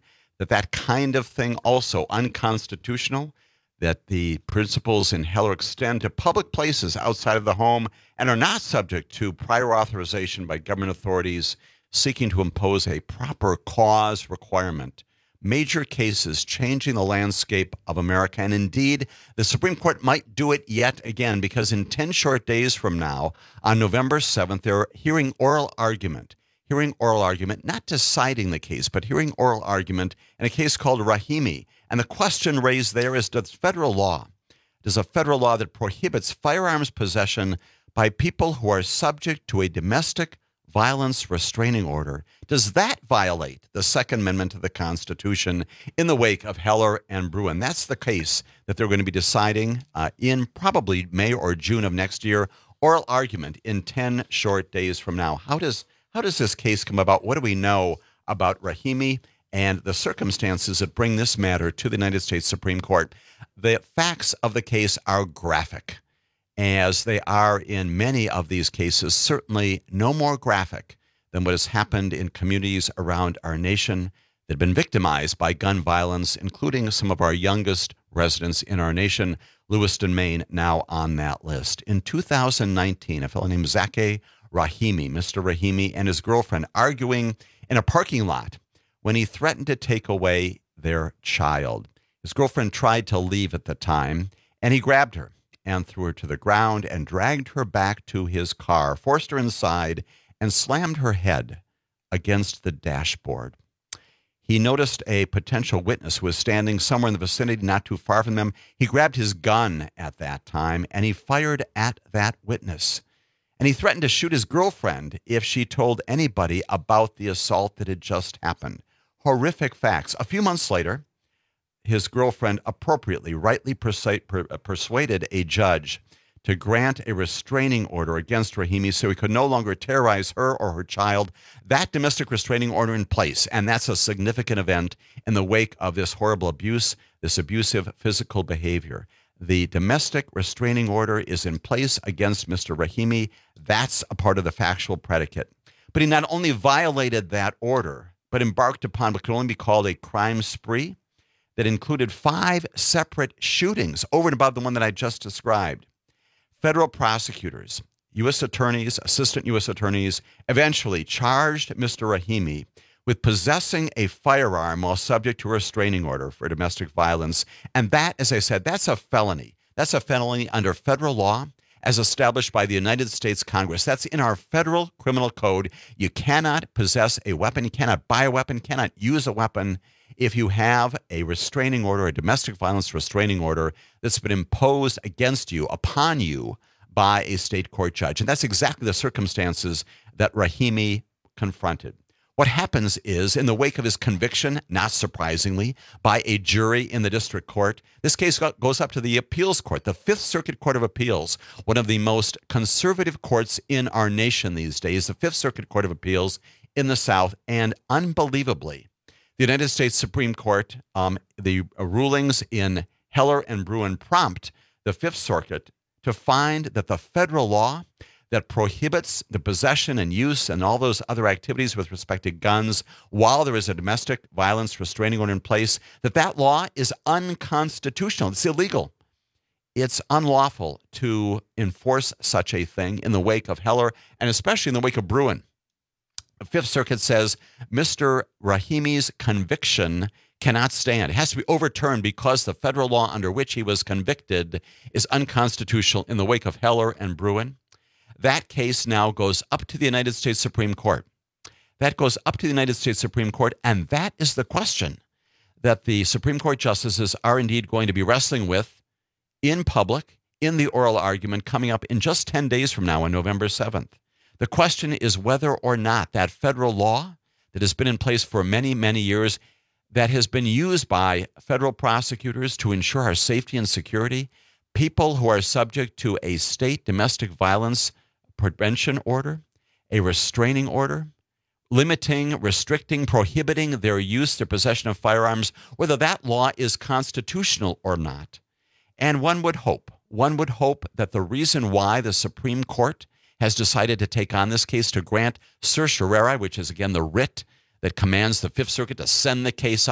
S19: that that kind of thing also unconstitutional, that the principles in Heller extend to public places outside of the home and are not subject to prior authorization by government authorities seeking to impose a proper cause requirement. Major cases changing the landscape of America. And indeed, the Supreme Court might do it yet again, because in ten short days from now, on November seventh, they're hearing oral argument. Hearing oral argument, not deciding the case, but hearing oral argument in a case called Rahimi. And the question raised there is, does federal law, does a federal law that prohibits firearms possession by people who are subject to a domestic violence restraining order, does that violate the Second Amendment to the Constitution in the wake of Heller and Bruen? That's the case that they're going to be deciding uh, in probably May or June of next year. Oral argument in ten short days from now. How does how does this case come about? What do we know about Rahimi and the circumstances that bring this matter to the United States Supreme Court? The facts of the case are graphic, as they are in many of these cases, certainly no more graphic than what has happened in communities around our nation that have been victimized by gun violence, including some of our youngest residents in our nation, Lewiston, Maine, now on that list. In two thousand nineteen, a fellow named Zakeh Rahimi, Mister Rahimi, and his girlfriend arguing in a parking lot when he threatened to take away their child. His girlfriend tried to leave at the time, and he grabbed her and threw her to the ground and dragged her back to his car, forced her inside, and slammed her head against the dashboard. He noticed a potential witness who was standing somewhere in the vicinity not too far from them. He grabbed his gun at that time, and he fired at that witness. And he threatened to shoot his girlfriend if she told anybody about the assault that had just happened. Horrific facts. A few months later, his girlfriend appropriately, rightly persu- per- persuaded a judge to grant a restraining order against Rahimi so he could no longer terrorize her or her child. That domestic restraining order in place, and that's a significant event in the wake of this horrible abuse, this abusive physical behavior. The domestic restraining order is in place against Mister Rahimi. That's a part of the factual predicate. But he not only violated that order, but embarked upon what can only be called a crime spree that included five separate shootings over and above the one that I just described. Federal prosecutors, U S attorneys, assistant U S attorneys, eventually charged Mister Rahimi with possessing a firearm while subject to a restraining order for domestic violence. And that, as I said, that's a felony. That's a felony under federal law as established by the United States Congress. That's in our federal criminal code. You cannot possess a weapon, you cannot buy a weapon, cannot use a weapon if you have a restraining order, a domestic violence restraining order that's been imposed against you, upon you, by a state court judge. And that's exactly the circumstances that Rahimi confronted. What happens is, in the wake of his conviction, not surprisingly, by a jury in the district court, this case goes up to the appeals court, the Fifth Circuit Court of Appeals, one of the most conservative courts in our nation these days, the Fifth Circuit Court of Appeals in the South. And unbelievably, the United States Supreme Court, um, the rulings in Heller and Bruen prompt the Fifth Circuit to find that the federal law that prohibits the possession and use and all those other activities with respect to guns while there is a domestic violence restraining order in place, that that law is unconstitutional. It's illegal. It's unlawful to enforce such a thing in the wake of Heller and especially in the wake of Bruen. The Fifth Circuit says Mister Rahimi's conviction cannot stand. It has to be overturned because the federal law under which he was convicted is unconstitutional in the wake of Heller and Bruen. That case now goes up to the United States Supreme Court. That goes up to the United States Supreme Court, and that is the question that the Supreme Court justices are indeed going to be wrestling with in public, in the oral argument coming up in just ten days from now on November seventh. The question is whether or not that federal law that has been in place for many, many years, that has been used by federal prosecutors to ensure our safety and security, people who are subject to a state domestic violence prevention order, a restraining order, limiting, restricting, prohibiting their use, their possession of firearms, whether that law is constitutional or not. And one would hope, one would hope that the reason why the Supreme Court has decided to take on this case to grant certiorari, which is again the writ that commands the Fifth Circuit to send the case up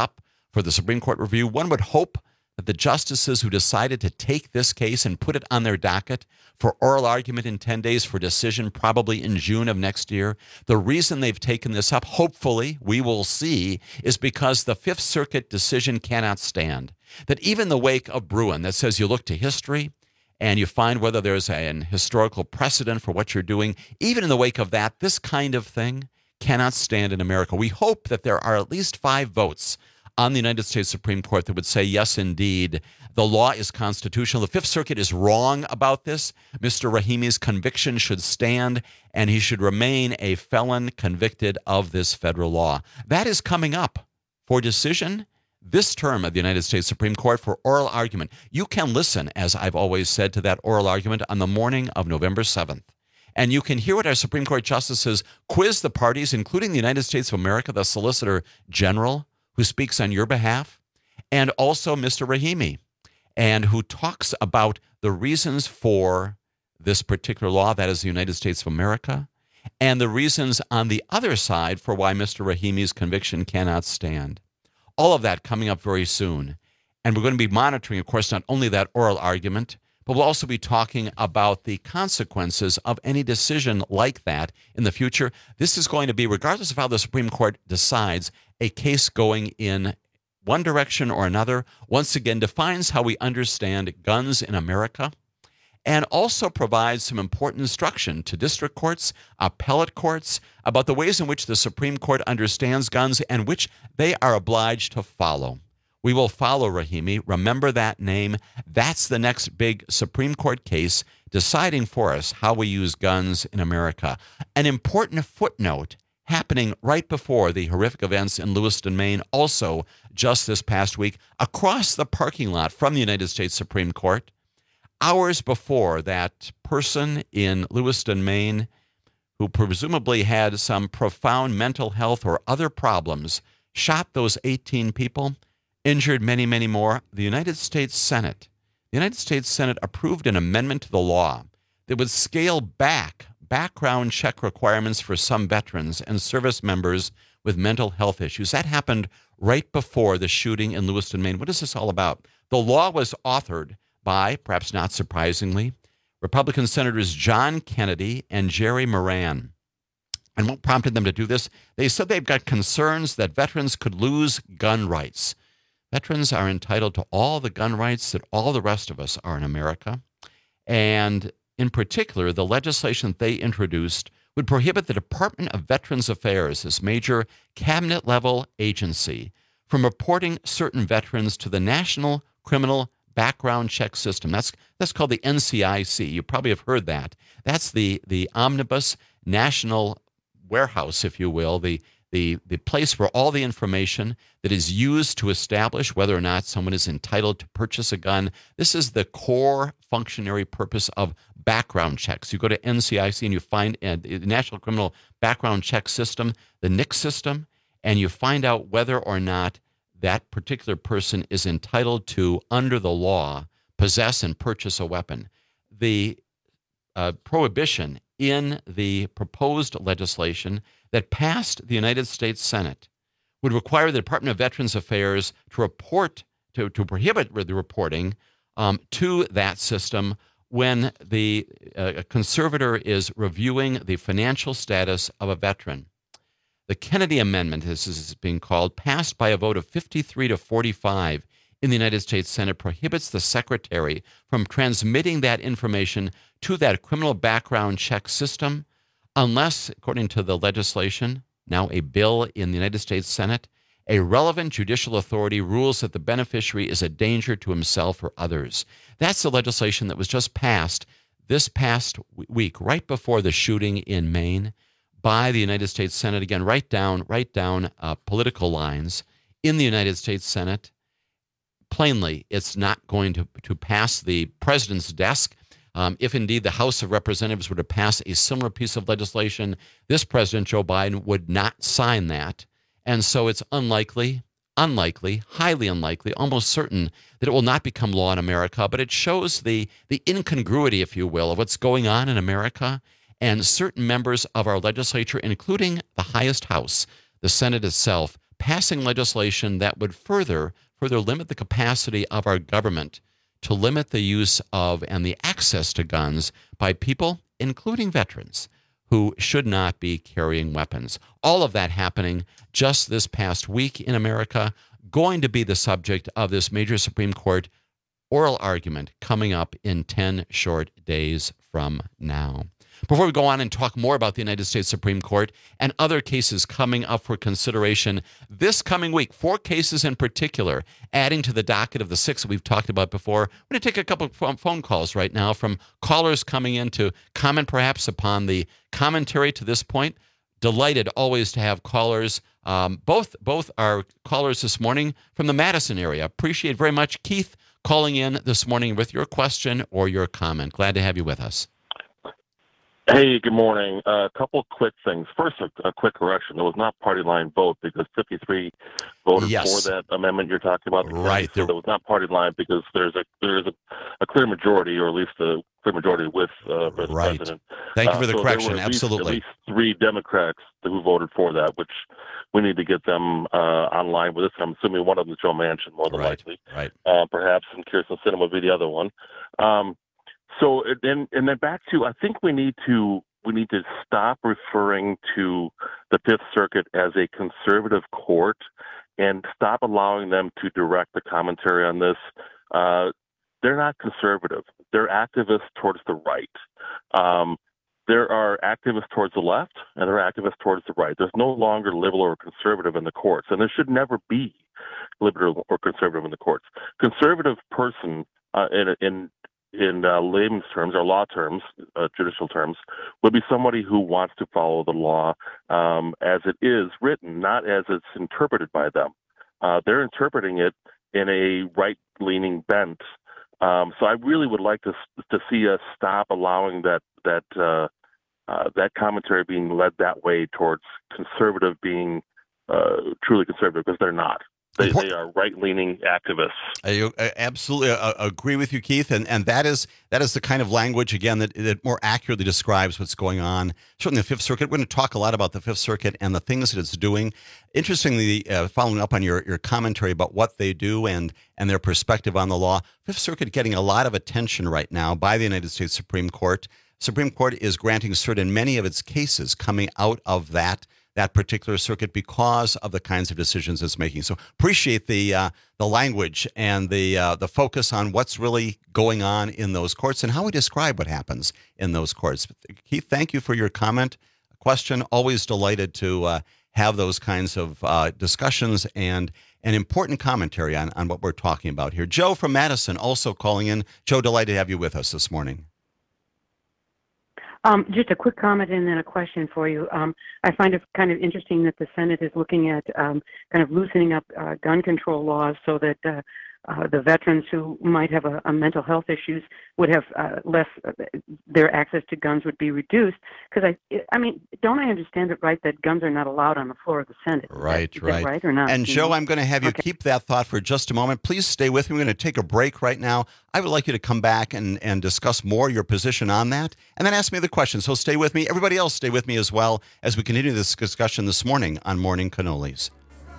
S19: for the Supreme Court review. One would hope that the justices who decided to take this case and put it on their docket for oral argument in ten days, for decision probably in June of next year, the reason they've taken this up, hopefully we will see, is because the Fifth Circuit decision cannot stand. That even in the wake of Bruen, that says you look to history and you find whether there's an historical precedent for what you're doing, even in the wake of that, this kind of thing cannot stand in America. We hope that there are at least five votes on the United States Supreme Court that would say, yes, indeed, the law is constitutional. The Fifth Circuit is wrong about this. Mister Rahimi's conviction should stand, and he should remain a felon convicted of this federal law. That is coming up for decision this term of the United States Supreme Court for oral argument. You can listen, as I've always said, to that oral argument on the morning of November seventh. And you can hear what our Supreme Court justices quiz the parties, including the United States of America, the Solicitor General, who speaks on your behalf, and also Mister Rahimi, and who talks about the reasons for this particular law, that is the United States of America, and the reasons on the other side for why Mister Rahimi's conviction cannot stand. All of that coming up very soon. And we're going to be monitoring, of course, not only that oral argument, but we'll also be talking about the consequences of any decision like that in the future. This is going to be, regardless of how the Supreme Court decides, a case going in one direction or another. Once again, defines how we understand guns in America, and also provides some important instruction to district courts, appellate courts, about the ways in which the Supreme Court understands guns and which they are obliged to follow. We will follow Rahimi. Remember that name. That's the next big Supreme Court case deciding for us how we use guns in America. An important footnote happening right before the horrific events in Lewiston, Maine, also just this past week, across the parking lot from the United States Supreme Court, hours before that person in Lewiston, Maine, who presumably had some profound mental health or other problems, shot those eighteen people, injured many, many more. The United States Senate, the United States Senate approved an amendment to the law that would scale back background check requirements for some veterans and service members with mental health issues. That happened right before the shooting in Lewiston, Maine. What is this all about? The law was authored by, perhaps not surprisingly, Republican Senators John Kennedy and Jerry Moran. And what prompted them to do this? They said they've got concerns that veterans could lose gun rights. Veterans are entitled to all the gun rights that all the rest of us are in America. And in particular, the legislation they introduced would prohibit the Department of Veterans Affairs, this major cabinet-level agency, from reporting certain veterans to the National Criminal Background Check System. That's that's called the N C I C. You probably have heard that. That's the, the omnibus national warehouse, if you will, the The, the place where all the information that is used to establish whether or not someone is entitled to purchase a gun. This is the core functionary purpose of background checks. You go to N C I C and you find uh, the National Criminal Background Check System, the N C C system, and you find out whether or not that particular person is entitled to, under the law, possess and purchase a weapon. The uh, prohibition in the proposed legislation that passed the United States Senate would require the Department of Veterans Affairs to report, to, to prohibit the reporting um, to that system when the uh, conservator is reviewing the financial status of a veteran. The Kennedy Amendment, as this is being called, passed by a vote of fifty-three to forty-five in the United States Senate, prohibits the Secretary from transmitting that information to that criminal background check system unless, according to the legislation, now a bill in the United States Senate, a relevant judicial authority rules that the beneficiary is a danger to himself or others. That's the legislation that was just passed this past week, right before the shooting in Maine, by the United States Senate. Again, right down, right down uh, political lines in the United States Senate. Plainly, it's not going to, to pass the president's desk. Um, if indeed the House of Representatives were to pass a similar piece of legislation, this President Joe Biden would not sign that. And so it's unlikely, unlikely, highly unlikely, almost certain that it will not become law in America. But it shows the, the incongruity, if you will, of what's going on in America. And certain members of our legislature, including the highest house, the Senate itself, passing legislation that would further further limit the capacity of our government to limit the use of and the access to guns by people, including veterans, who should not be carrying weapons. All of that happening just this past week in America, going to be the subject of this major Supreme Court oral argument coming up in ten short days from now. Before we go on and talk more about the United States Supreme Court and other cases coming up for consideration this coming week, four cases in particular, adding to the docket of the six that we've talked about before, I'm going to take a couple of phone calls right now from callers coming in to comment perhaps upon the commentary to this point. Delighted always to have callers. Um, both, both are callers this morning from the Madison area. Appreciate very much, Keith, calling in this morning with your question or your comment. Glad to have you with us.
S8: Hey, good morning. A uh, couple quick things. First, a, a quick correction. There was not party line vote because fifty-three voted
S19: yes.
S8: for that amendment you're talking about.
S19: Right.
S8: So there was not party line because there's a there's a, a clear majority, or at least a clear majority with uh, the
S19: right.
S8: president.
S19: Thank you for the
S8: uh, so
S19: correction.
S8: There were at
S19: Absolutely.
S8: Least, at least three Democrats who voted for that, which we need to get them uh, online with us. I'm assuming one of them is Joe Manchin, more than
S19: right.
S8: likely.
S19: Right.
S8: Uh, perhaps, and Kirsten Sinema would be the other one. Um, so, and and then back to, I think we need to. We need to stop referring to the Fifth Circuit as a conservative court and stop allowing them to direct the commentary on this. Uh, they're not conservative. They're activists towards the right. Um, there are activists towards the left, and there are activists towards the right. There's no longer liberal or conservative in the courts, and there should never be liberal or conservative in the courts. Conservative person uh, in, in in uh, layman's terms or law terms, uh, judicial terms, would be somebody who wants to follow the law um, as it is written, not as it's interpreted by them. Uh, they're interpreting it in a right-leaning bent. Um, so I really would like to to see us stop allowing that that uh, uh, that commentary being led that way towards conservative being uh, truly conservative, because they're not. They, they are right-leaning activists.
S19: I, I absolutely uh, agree with you, Keith, and and that is that is the kind of language, again, that, that more accurately describes what's going on. Certainly the Fifth Circuit, we're going to talk a lot about the Fifth Circuit and the things that it's doing. Interestingly, uh, following up on your, your commentary about what they do and, and their perspective on the law, Fifth Circuit getting a lot of attention right now by the United States Supreme Court. Supreme Court is granting cert in many of its cases coming out of that that particular circuit because of the kinds of decisions it's making. So appreciate the uh, the language and the uh, the focus on what's really going on in those courts and how we describe what happens in those courts. Keith, thank you for your comment, question. Always delighted to uh, have those kinds of uh, discussions and an important commentary on, on what we're talking about here. Joe from Madison also calling in. Joe, delighted to have you with us this morning.
S9: Um, just a quick comment and then a question for you. Um, I find it kind of interesting that the Senate is looking at um, kind of loosening up uh, gun control laws so that uh, uh, the veterans who might have a, a mental health issues would have uh, less, uh, their access to guns would be reduced. Because I, I mean, don't I understand it right that guns are not allowed on the floor of the Senate?
S19: Right,
S9: is that,
S19: right.
S9: Is that right or not?
S19: And Joe,
S9: know?
S19: I'm going to have you
S9: okay.
S19: keep that thought for just a moment. Please stay with me. We're going to take a break right now. I would like you to come back and, and discuss more your position on that, and then ask me the question. So stay with me. Everybody else stay with me as well as we continue this discussion this morning on Morning Cannolis.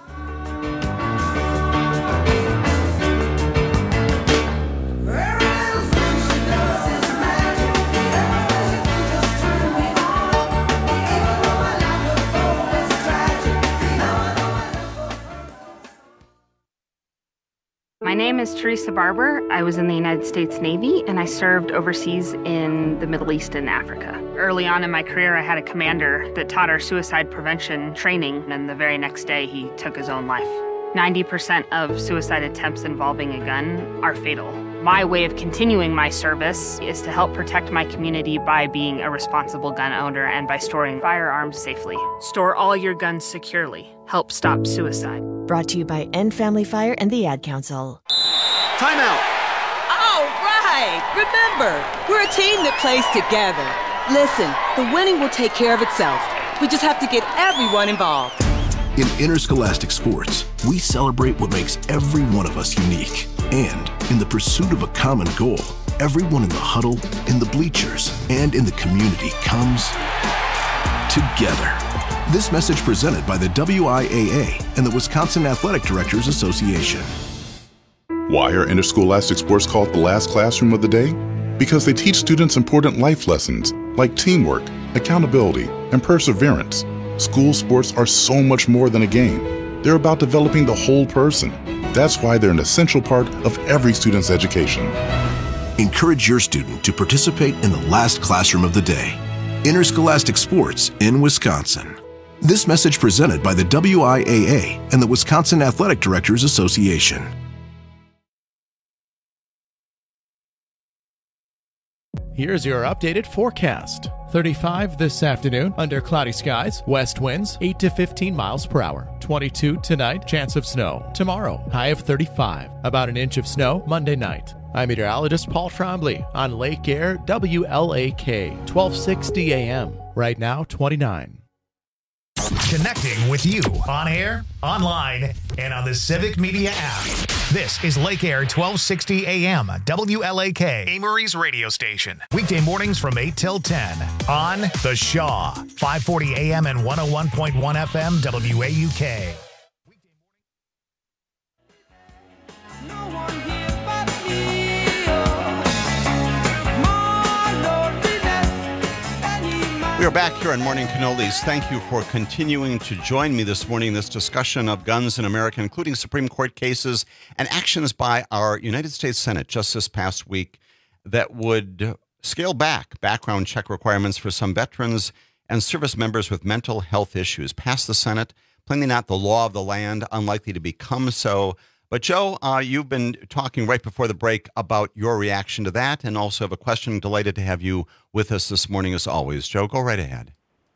S10: My name is Teresa Barber. I was in the United States Navy, and I served overseas in the Middle East and Africa. Early on in my career, I had a commander that taught our suicide prevention training, and the very next day, he took his own life. ninety percent of suicide attempts involving a gun are fatal. My way of continuing my service is to help protect my community by being a responsible gun owner and by storing firearms safely. Store all your guns securely. Help stop suicide.
S11: Brought to you by End Family Fire and the Ad Council.
S12: Time out.
S13: All right. Remember, we're a team that plays together. Listen, the winning will take care of itself. We just have to get everyone involved.
S14: In interscholastic sports, we celebrate what makes every one of us unique. And in the pursuit of a common goal, everyone in the huddle, in the bleachers, and in the community comes together. This message presented by the W I A A and the Wisconsin Athletic Directors Association.
S1: Why are interscholastic sports called the last classroom of the day? Because they teach students important life lessons like teamwork, accountability, and perseverance. School sports are so much more than a game. They're about developing the whole person. That's why they're an essential part of every student's education.
S14: Encourage your student to participate in the last classroom of the day. Interscholastic sports in Wisconsin. This message presented by the W I A A and the Wisconsin Athletic Directors Association.
S3: Here's your updated forecast. thirty-five this afternoon under cloudy skies, west winds eight to fifteen miles per hour. twenty-two tonight, chance of snow. Tomorrow, high of thirty-five. About an inch of snow Monday night. I'm meteorologist Paul Trombley on Lake Air W L A K, twelve sixty A M. Right now, twenty-nine.
S26: Connecting with you on air, online, and on the Civic Media app. This is Lake Air twelve sixty A M, W L A K, Amory's radio station. Weekday mornings from eight till ten on The Shaw, five forty A M and one oh one point one F M, W A U K.
S19: We are back here on Morning Cannolis. Thank you for continuing to join me this morning in this discussion of guns in America, including Supreme Court cases and actions by our United States Senate just this past week that would scale back background check requirements for some veterans and service members with mental health issues. Passed the Senate, plainly not the law of the land, unlikely to become so. But, Joe, uh, you've been talking right before the break about your reaction to that, and also have a question. Delighted to have you with us this morning, as always. Joe, go right ahead.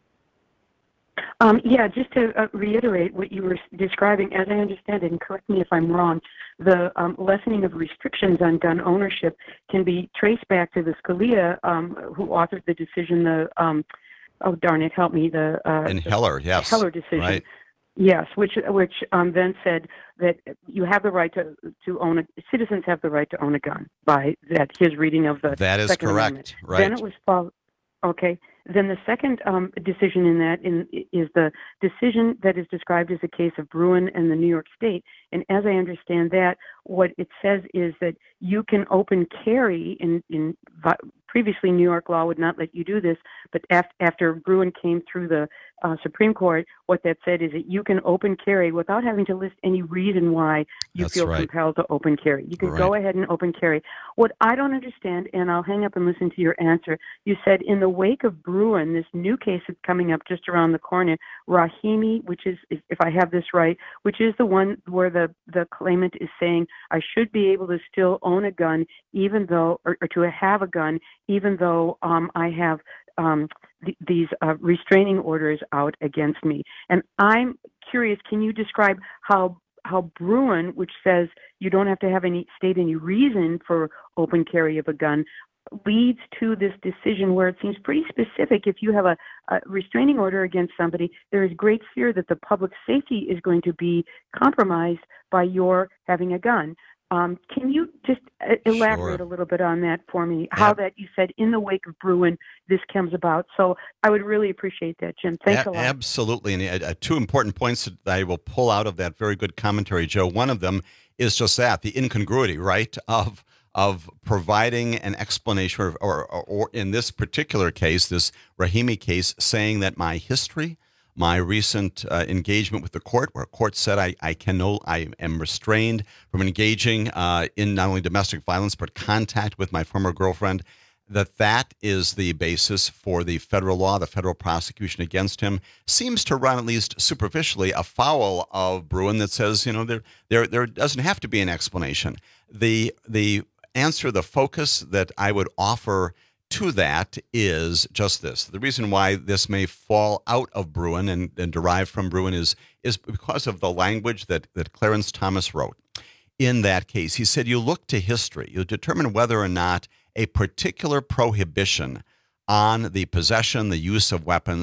S9: Um, yeah, just to uh, reiterate what you were describing, as I understand it, and correct me if I'm wrong, the um, lessening of restrictions on gun ownership can be traced back to the Scalia, um, who authored the decision, the, um, oh, darn it, help me, the... Uh,
S19: In Heller, yes.
S9: Heller decision.
S19: Right.
S9: Yes, which which um, then said that you have the right to to own a citizens have the right to own a gun by that his reading of the
S19: that is
S9: Second
S19: correct.
S9: Amendment.
S19: Right.
S9: Then it was followed. Okay. Then the second um, decision in that in, is the decision that is described as a case of Bruen and the New York State. And as I understand that, what it says is that you can open carry in in previously New York law would not let you do this, but after, after Bruen came through the uh, Supreme Court, what that said is that you can open carry without having to list any reason why you
S19: That's
S9: feel
S19: right.
S9: compelled to open carry. You can
S19: Right.
S9: go ahead and open carry. What I don't understand, and I'll hang up and listen to your answer, you said in the wake of Bruen, this new case that's coming up just around the corner, Rahimi, which is, if I have this right, which is the one where the, the claimant is saying, I should be able to still own a gun, even though, or, or to have a gun, even though um, I have um, th- these uh, restraining orders out against me. And I'm curious, can you describe how how Bruen, which says you don't have to have any state any reason for open carry of a gun, leads to this decision where it seems pretty specific. If you have a, a restraining order against somebody, there is great fear that the public safety is going to be compromised by your having a gun. Um, can you just uh, elaborate
S19: Sure.
S9: a little bit on that for me? How
S19: Yep.
S9: that you said in the wake of Bruen, this comes about. So I would really appreciate that, Jim. Thanks
S19: A-
S9: a lot.
S19: Absolutely. And uh, two important points that I will pull out of that very good commentary, Joe. One of them is just that, the incongruity, right, of of providing an explanation, or, or, or in this particular case, this Rahimi case, saying that my history, my recent uh, engagement with the court, where a court said I, I can no, I am restrained from engaging uh, in not only domestic violence, but contact with my former girlfriend, that that is the basis for the federal law, the federal prosecution against him, seems to run, at least superficially, afoul of Bruen that says, you know, there there there doesn't have to be an explanation. The the answer, the focus that I would offer to that is just this. The reason why this may fall out of Bruen and, and derive from Bruen is, is because of the language that, that Clarence Thomas wrote. In that case, he said, you look to history, you determine whether or not a particular prohibition on the possession, the use of weapons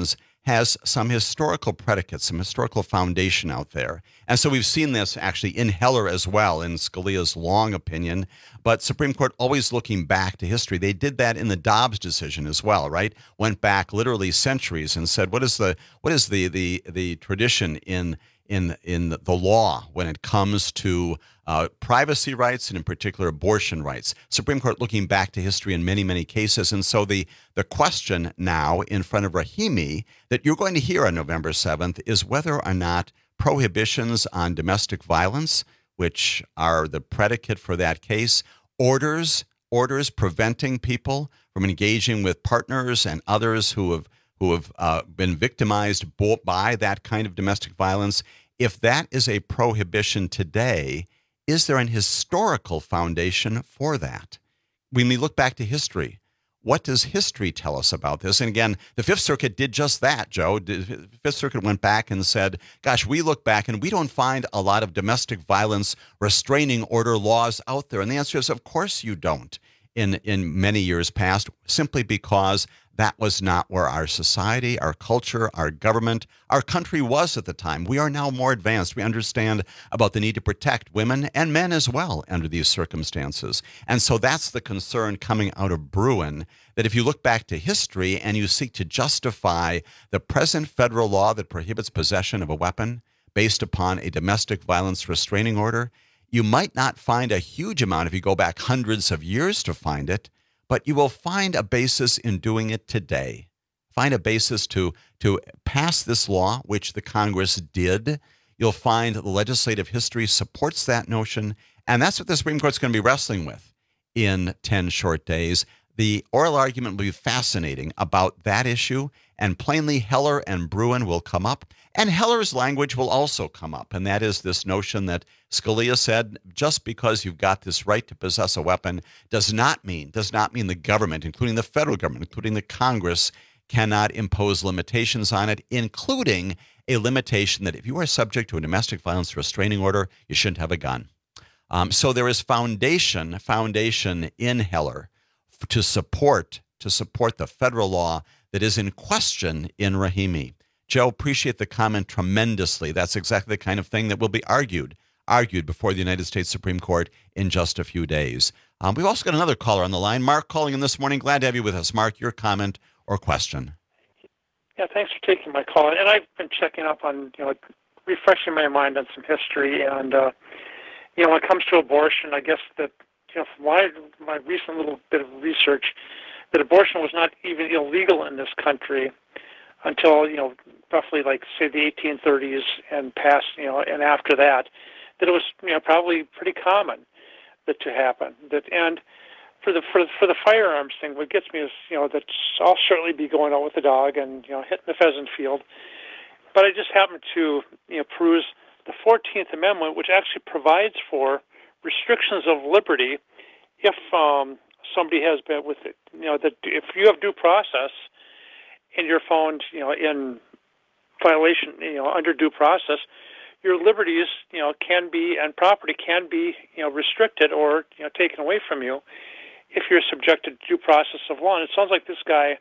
S19: has some historical predicates, some historical foundation out there. And so we've seen this actually in Heller as well, in Scalia's long opinion, but Supreme Court always looking back to history. They did that in the Dobbs decision as well, right? Went back literally centuries and said, what is the what is the the the tradition in in in the law when it comes to uh, privacy rights and in particular abortion rights. Supreme Court looking back to history in many, many cases. And so the, the question now in front of Rahimi that you're going to hear on November seventh is whether or not prohibitions on domestic violence, which are the predicate for that case, orders, orders preventing people from engaging with partners and others who have who have uh, been victimized by that kind of domestic violence, if that is a prohibition today, is there an historical foundation for that? When we look back to history, what does history tell us about this? And again, the Fifth Circuit did just that, Joe. The Fifth Circuit went back and said, gosh, we look back and we don't find a lot of domestic violence restraining order laws out there. And the answer is, of course you don't in, in many years past, simply because that was not where our society, our culture, our government, our country was at the time. We are now more advanced. We understand about the need to protect women and men as well under these circumstances. And so that's the concern coming out of Bruen, that if you look back to history and you seek to justify the present federal law that prohibits possession of a weapon based upon a domestic violence restraining order, you might not find a huge amount if you go back hundreds of years to find it, but you will find a basis in doing it today. Find a basis to, to pass this law, which the Congress did. You'll find the legislative history supports that notion, and that's what the Supreme Court's going to be wrestling with in ten short days. The oral argument will be fascinating about that issue, and plainly Heller and Bruen will come up, and Heller's language will also come up, and that is this notion that Scalia said, just because you've got this right to possess a weapon does not mean, does not mean the government, including the federal government, including the Congress, cannot impose limitations on it, including a limitation that if you are subject to a domestic violence restraining order, you shouldn't have a gun. Um, so there is foundation, foundation in Heller to support, to support the federal law that is in question in Rahimi. Joe, appreciate the comment tremendously. That's exactly the kind of thing that will be argued, argued before the United States Supreme Court in just a few days. Um, we've also got another caller on the line. Mark calling in this morning. Glad to have you with us. Mark, your comment or question?
S2: Yeah, thanks for taking my call. And I've been checking up on, you know, refreshing my mind on some history. And, uh, you know, when it comes to abortion, I guess that, you know, from my, my recent little bit of research, that abortion was not even illegal in this country until, you know, roughly like, say, the eighteen thirties and past, you know, and after that, that it was, you know, probably pretty common that to happen. That and for the for for the firearms thing, what gets me is, you know, that I'll certainly be going out with the dog and, you know, hitting the pheasant field. But I just happened to, you know, peruse the fourteenth Amendment, which actually provides for restrictions of liberty if um, somebody has been with it. You know, that if you have due process and you're found, you know, in violation, you know, under due process, your liberties, you know, can be, and property can be, you know, restricted or, you know, taken away from you if you're subjected to due process of law. And it sounds like this guy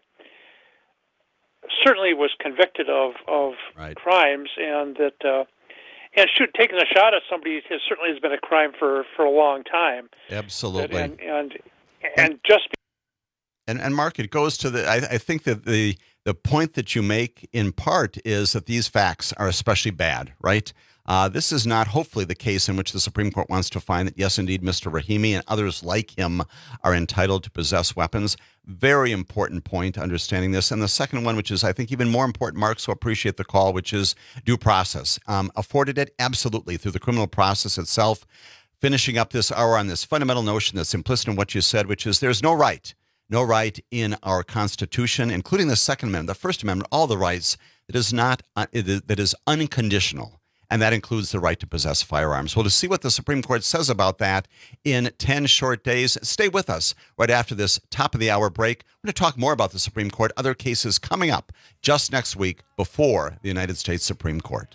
S2: certainly was convicted of, of right. crimes, and that, uh, and shoot, taking a shot at somebody has certainly has been a crime for, for a long time.
S19: Absolutely.
S2: And, and, and just
S19: And, and Mark, it goes to the, I, I think that the, the point that you make in part is that these facts are especially bad, right? Uh, this is not hopefully the case in which the Supreme Court wants to find that, yes, indeed, Mister Rahimi and others like him are entitled to possess weapons. Very important point, understanding this. And the second one, which is, I think, even more important, Mark, so appreciate the call, which is due process. Um, afforded it? Absolutely, through the criminal process itself. Finishing up this hour on this fundamental notion that's implicit in what you said, which is there's no right, no right in our Constitution, including the Second Amendment, the First Amendment, all the rights that is not uh, that is unconditional. And that includes the right to possess firearms. Well, to see what the Supreme Court says about that in ten short days, stay with us right after this top of the hour break. We're going to talk more about the Supreme Court, other cases coming up just next week before the United States Supreme Court.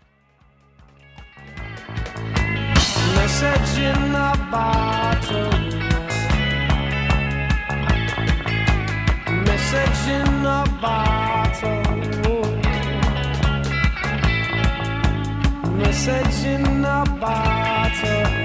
S18: Message in a bottle. Message in a bottle. message in a bottle.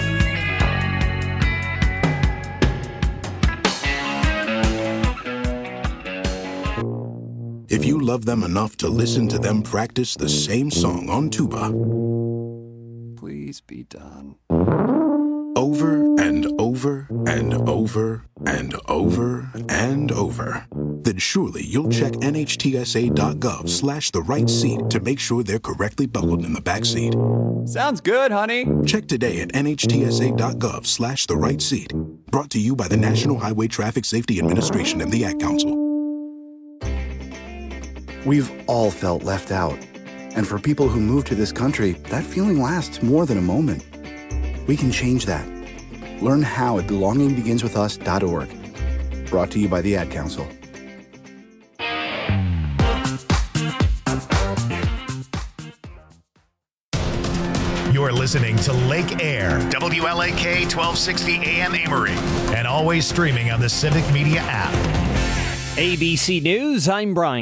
S14: If you love them enough to listen to them practice the same song on tuba,
S27: Please be done.
S14: over and over and over and over and over, then surely you'll check nhtsa.gov slash the right seat to make sure they're correctly buckled in the back seat.
S27: Sounds good, honey.
S14: Check today at nhtsa.gov slash the right seat. Brought to you by the National Highway Traffic Safety Administration and the Ad Council.
S4: We've all felt left out. And for people who move to this country, that feeling lasts more than a moment. We can change that. Learn how at belonging begins with us dot org. Brought to you by the Ad Council.
S26: You're listening to Lake Air, W L A K twelve sixty A M Amory, and always streaming on the Civic Media app.
S5: A B C News, I'm Brian.